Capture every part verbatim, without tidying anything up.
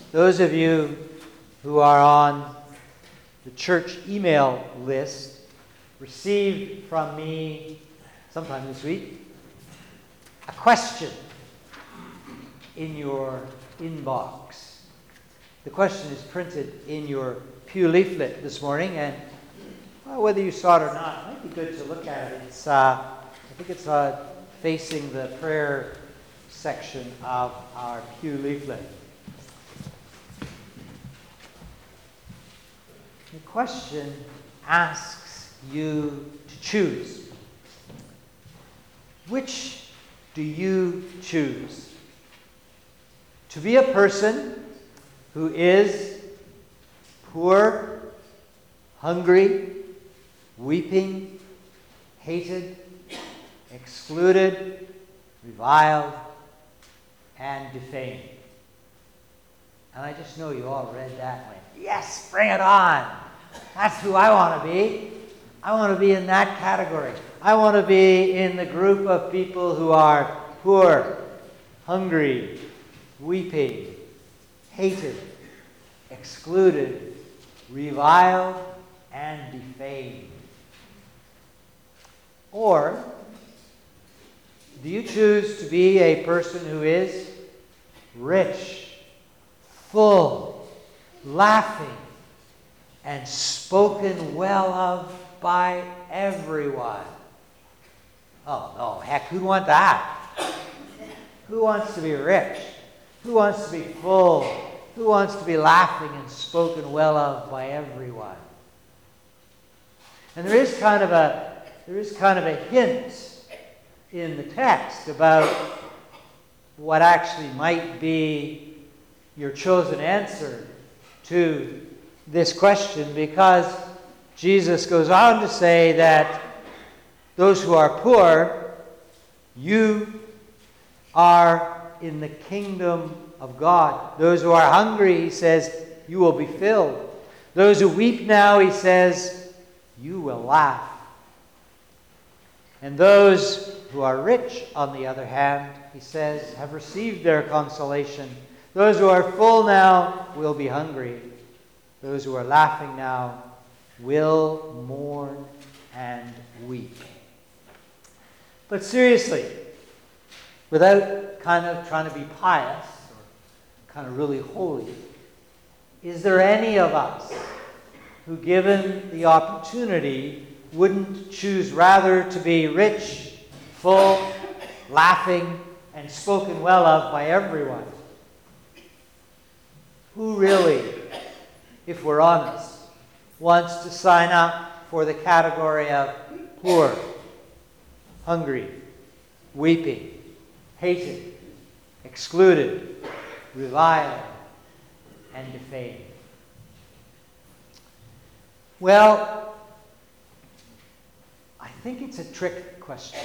Those of you who are on the church email list received from me sometime this week a question in your inbox. The question is printed in your pew leaflet this morning, and well, whether you saw it or not, it might be good to look at it. It's, uh, I think it's uh, facing the prayer section of our pew leaflet. The question asks you to choose. Which do you choose? To be a person who is poor, hungry, weeping, hated, excluded, reviled, and defamed. And I just know you all read that and went, yes, bring it on. That's who I want to be. I want to be in that category. I want to be in the group of people who are poor, hungry, weeping, hated, excluded, reviled, and defamed. Or do you choose to be a person who is rich, full, laughing, and spoken well of by everyone? Oh, no, heck, who wants that? Who wants to be rich? Who wants to be full? Who wants to be laughing and spoken well of by everyone? And there is kind of a there is kind of a hint in the text about what actually might be your chosen answer to this question, because Jesus goes on to say that those who are poor, you are in the kingdom of God. Those who are hungry, he says, you will be filled. Those who weep now, he says, you will laugh. And those who are rich, on the other hand, he says, have received their consolation. Those who are full now will be hungry. Those who are laughing now will mourn and weep. But seriously, without kind of trying to be pious or kind of really holy, is there any of us who, given the opportunity, wouldn't choose rather to be rich, full, laughing, and spoken well of by everyone? Who really, if we're honest, wants to sign up for the category of poor, hungry, weeping, hated, excluded, reviled, and defamed? Well, I think it's a trick question.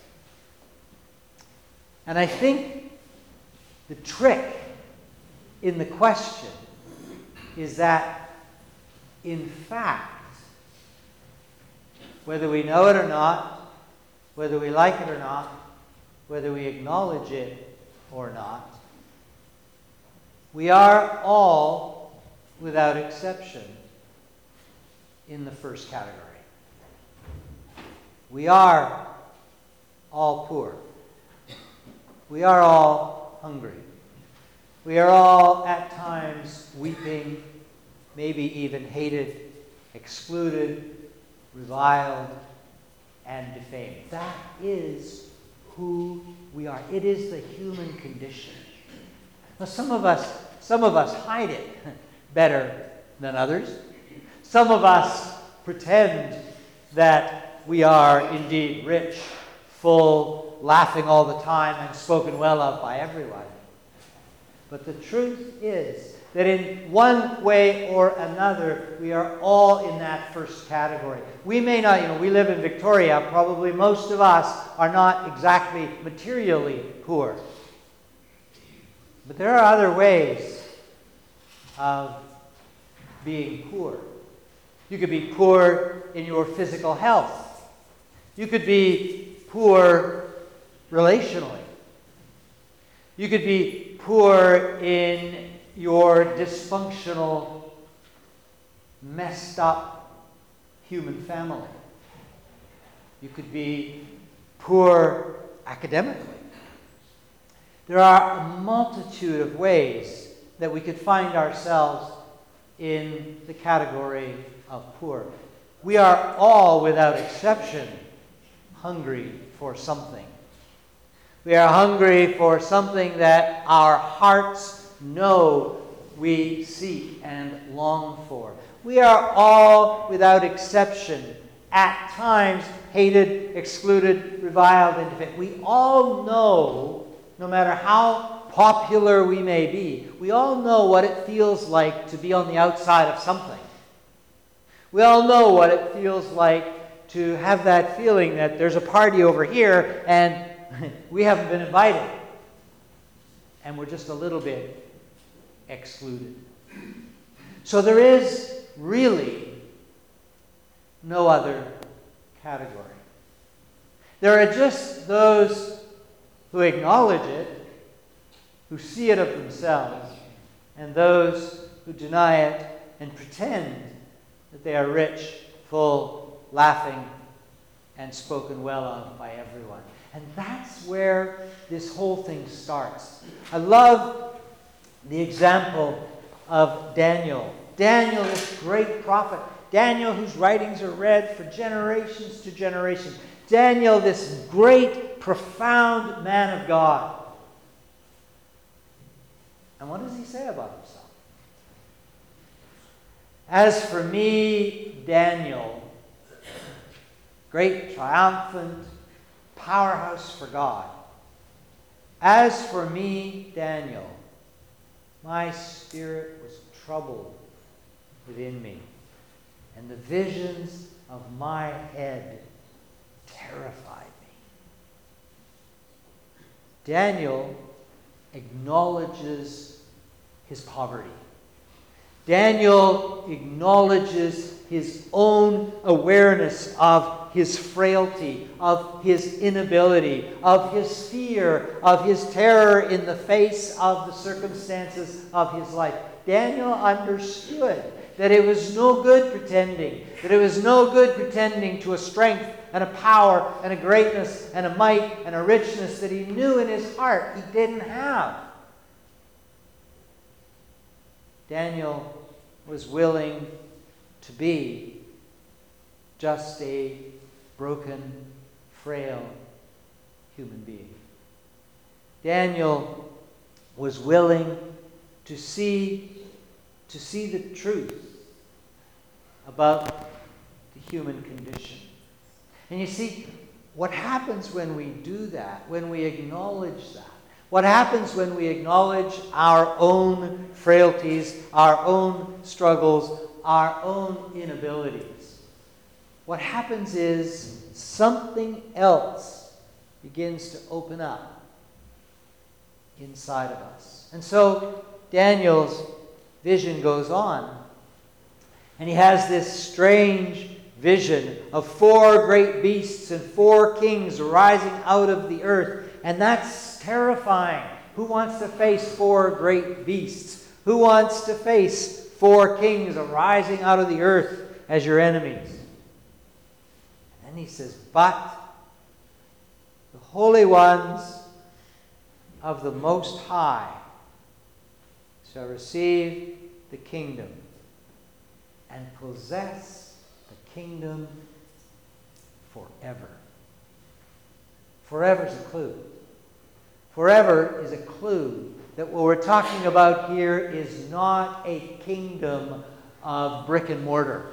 And I think the trick in the question is that, in fact, whether we know it or not, whether we like it or not, whether we acknowledge it or not, we are all, without exception, in the first category. We are all poor. We are all hungry. We are all at times weeping, maybe even hated, excluded, reviled, and defamed. That is who we are. It is the human condition. Now, some of us, some of us hide it better than others. Some of us pretend that we are indeed rich, full, laughing all the time, and spoken well of by everyone. But the truth is that in one way or another, we are all in that first category. We may not, you know, we live in Victoria. Probably most of us are not exactly materially poor. But there are other ways of being poor. You could be poor in your physical health. You could be poor relationally. You could be poor in your dysfunctional, messed up human family. You could be poor academically. There are a multitude of ways that we could find ourselves in the category of poor. We are all, without exception, hungry for something. We are hungry for something that our hearts know we seek and long for. We are all, without exception, at times hated, excluded, reviled, and defeated. We all know, no matter how popular we may be, we all know what it feels like to be on the outside of something. We all know what it feels like to have that feeling that there's a party over here and we haven't been invited. And we're just a little bit excluded. So there is really no other category. There are just those who acknowledge it, who see it of themselves, and those who deny it and pretend that they are rich, full, laughing, and spoken well of by everyone. And that's where this whole thing starts. I love the example of Daniel. Daniel, this great prophet. Daniel, whose writings are read for generations to generations. Daniel, this great, profound man of God. And what does he say about himself? As for me, Daniel, great, triumphant, powerhouse for God. As for me, Daniel, my spirit was troubled within me, and the visions of my head terrified me. Daniel acknowledges his poverty. Daniel acknowledges his own awareness of his frailty, of his inability, of his fear, of his terror in the face of the circumstances of his life. Daniel understood that it was no good pretending, that it was no good pretending to a strength and a power and a greatness and a might and a richness that he knew in his heart he didn't have. Daniel was willing to be just a broken, frail human being. Daniel was willing to see, to see the truth about the human condition. And you see, what happens when we do that, when we acknowledge that? What happens when we acknowledge our own frailties, our own struggles, our own inabilities? What happens is something else begins to open up inside of us. And so Daniel's vision goes on. And he has this strange vision of four great beasts and four kings rising out of the earth. And that's terrifying. Who wants to face four great beasts? Who wants to face four kings arising out of the earth as your enemies? And then he says, but the holy ones of the Most High shall receive the kingdom and possess the kingdom forever. Forever is a clue. Forever is a clue that what we're talking about here is not a kingdom of brick and mortar.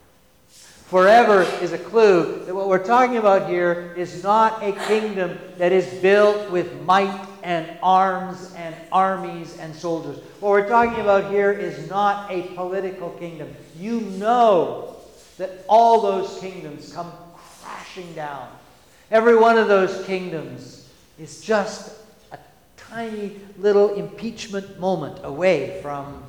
Forever is a clue that what we're talking about here is not a kingdom that is built with might and arms and armies and soldiers. What we're talking about here is not a political kingdom. You know that all those kingdoms come crashing down. Every one of those kingdoms is just a tiny little impeachment moment away from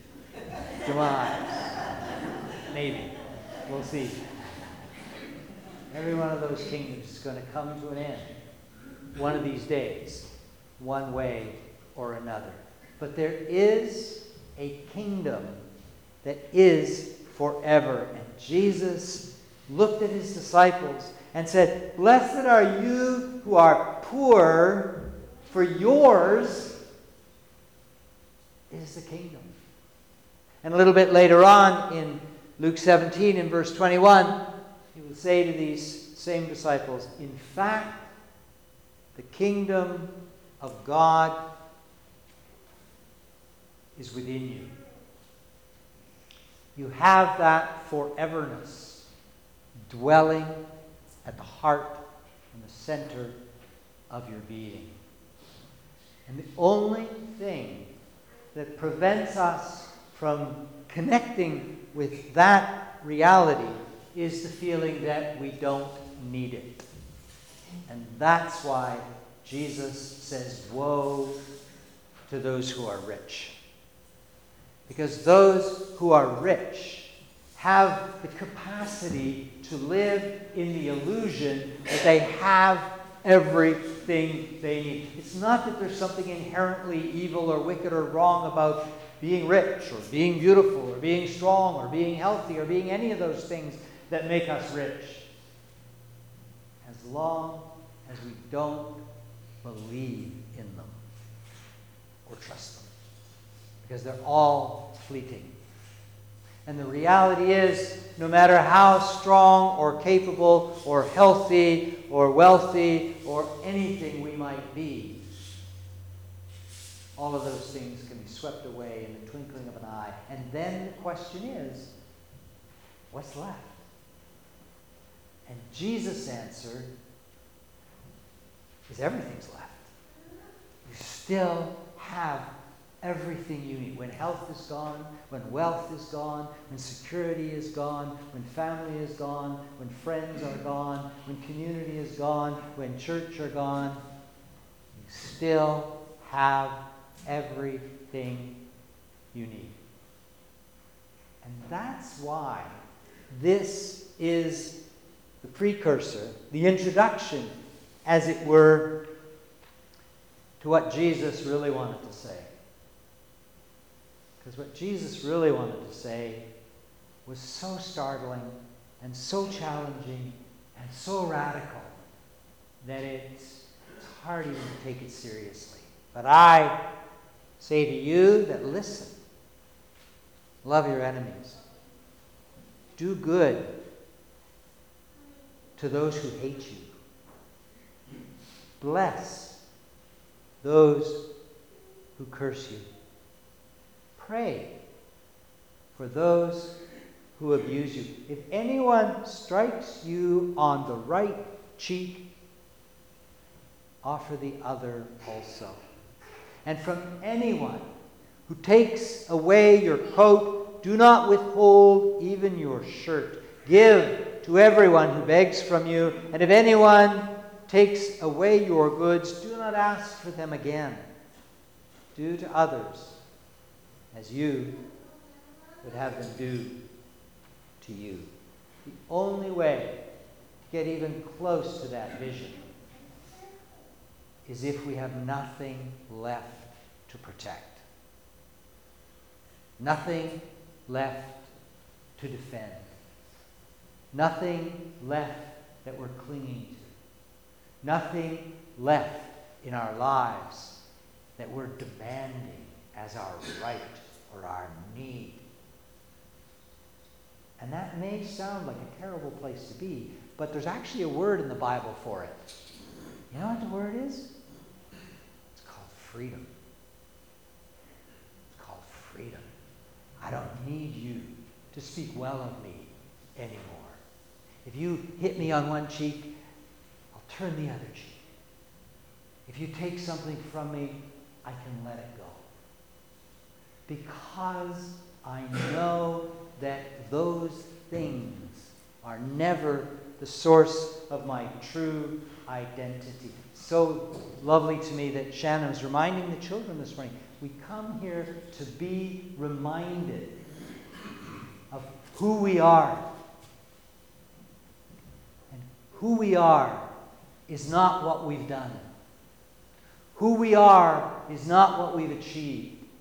demise. Maybe. We'll see. Every one of those kingdoms is going to come to an end one of these days, one way or another. But there is a kingdom that is forever. And Jesus looked at his disciples and said, "Blessed are you who are poor, for yours is the kingdom." And a little bit later on in Luke seventeen, in verse twenty-one, he will say to these same disciples, "In fact, the kingdom of God is within you." You have that foreverness dwelling at the heart and the center of your being. And the only thing that prevents us from connecting with that reality is the feeling that we don't need it. And that's why Jesus says, "Woe to those who are rich." Because those who are rich have the capacity to live in the illusion that they have everything they need. It's not that there's something inherently evil or wicked or wrong about being rich or being beautiful or being strong or being healthy or being any of those things that make us rich. As long as we don't believe in them or trust them. Because they're all fleeting. And the reality is, no matter how strong or capable or healthy or wealthy or anything we might be, all of those things can be swept away in the twinkling of an eye. And then the question is, what's left? And Jesus' answer is everything's left. You still have everything you need. When health is gone, when wealth is gone, when security is gone, when family is gone, when friends are gone, when community is gone, when church are gone, you still have everything you need. And that's why this is the precursor, the introduction, as it were, to what Jesus really wanted to say. Because what Jesus really wanted to say was so startling and so challenging and so radical that it's, it's hard even to take it seriously. But I say to you that listen, love your enemies. Do good to those who hate you. Bless those who curse you. Pray for those who abuse you. If anyone strikes you on the right cheek, offer the other also. And from anyone who takes away your coat, do not withhold even your shirt. Give to everyone who begs from you, and if anyone takes away your goods, do not ask for them again. Do to others as you would have them do to you. The only way to get even close to that vision is if we have nothing left to protect. Nothing left to defend. Nothing left that we're clinging to. Nothing left in our lives that we're demanding as our right or our need. And that may sound like a terrible place to be, but there's actually a word in the Bible for it. You know what the word is? It's called freedom. It's called freedom. I don't need you to speak well of me anymore. If you hit me on one cheek, I'll turn the other cheek. If you take something from me, I can let it go. Because I know that those things are never the source of my true identity. So lovely to me that Shannon was reminding the children this morning. We come here to be reminded of who we are. And who we are is not what we've done. Who we are is not what we've achieved.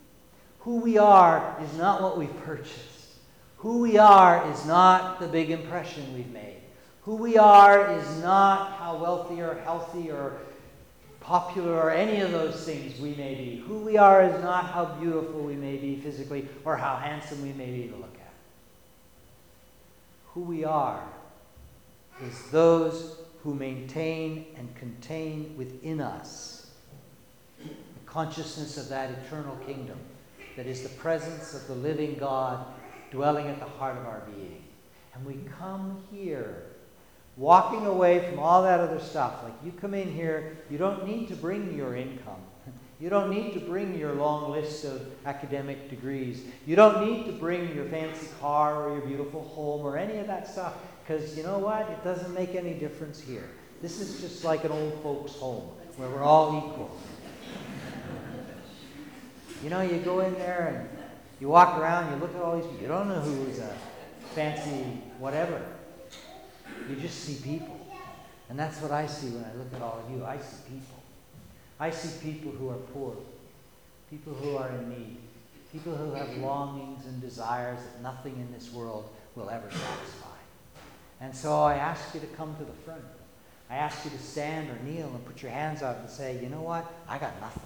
Who we are is not what we've purchased. Who we are is not the big impression we've made. Who we are is not how wealthy or healthy or popular or any of those things we may be. Who we are is not how beautiful we may be physically or how handsome we may be to look at. Who we are is those who maintain and contain within us the consciousness of that eternal kingdom that is the presence of the living God dwelling at the heart of our being. And we come here walking away from all that other stuff. Like, you come in here, you don't need to bring your income. You don't need to bring your long list of academic degrees. You don't need to bring your fancy car or your beautiful home or any of that stuff, because you know what? It doesn't make any difference here. This is just like an old folks' home where we're all equal. You know, you go in there and you walk around, you look at all these people. You don't know who's a fancy whatever. You just see people. And that's what I see when I look at all of you. I see people. I see people who are poor, people who are in need, people who have longings and desires that nothing in this world will ever satisfy. And so I ask you to come to the front. I ask you to stand or kneel and put your hands out and say, you know what? I got nothing.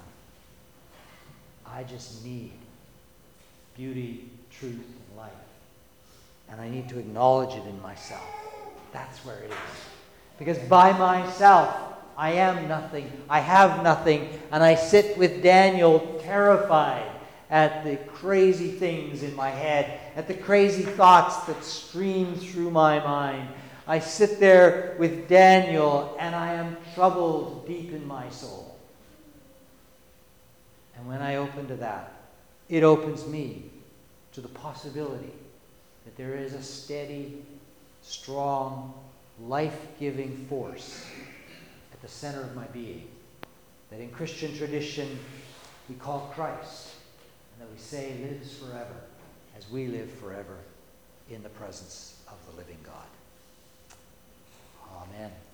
I just need beauty, truth, and life. And I need to acknowledge it in myself. That's where it is. Because by myself, I am nothing, I have nothing, and I sit with Daniel terrified at the crazy things in my head, at the crazy thoughts that stream through my mind. I sit there with Daniel, and I am troubled deep in my soul. And when I open to that, it opens me to the possibility that there is a steady, strong, life-giving force at the center of my being, that in Christian tradition we call Christ, and that we say lives forever as we live forever in the presence of the living God. Amen.